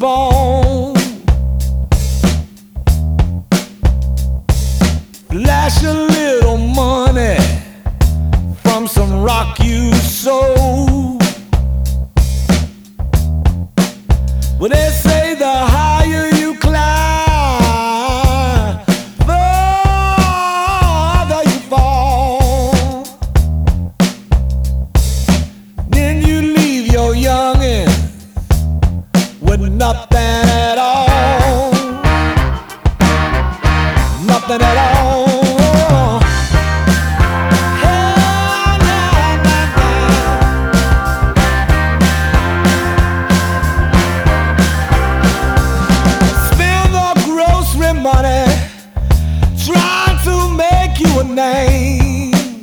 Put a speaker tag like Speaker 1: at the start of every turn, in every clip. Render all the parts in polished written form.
Speaker 1: born. Flash a little money from some rock you sold. Well, they say the higher you climb, the farther you fall. Then you leave your youngin' with nothing at all. Nothing at all. Money, trying to make you a name.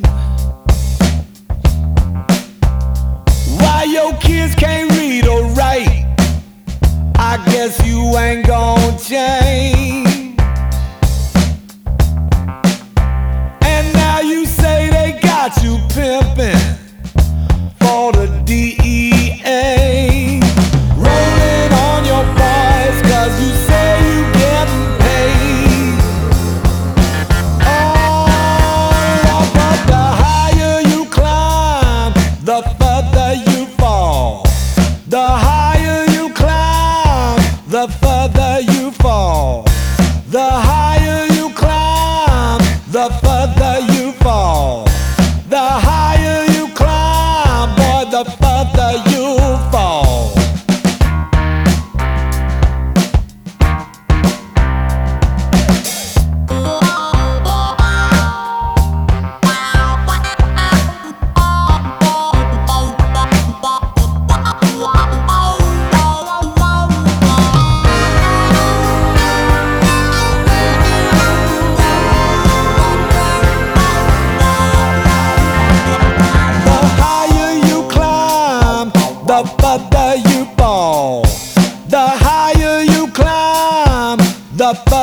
Speaker 1: Why your kids can't read or write, I guess you ain't gon' change. And now you say they got you pimping for the DEA, rolling on your boys 'cause you say you getting the further you fall. The higher you climb, the further you fall. The higher you climb, the further you fall. The higher you climb, boy, the further you fall. The further you fall, the higher you climb, the further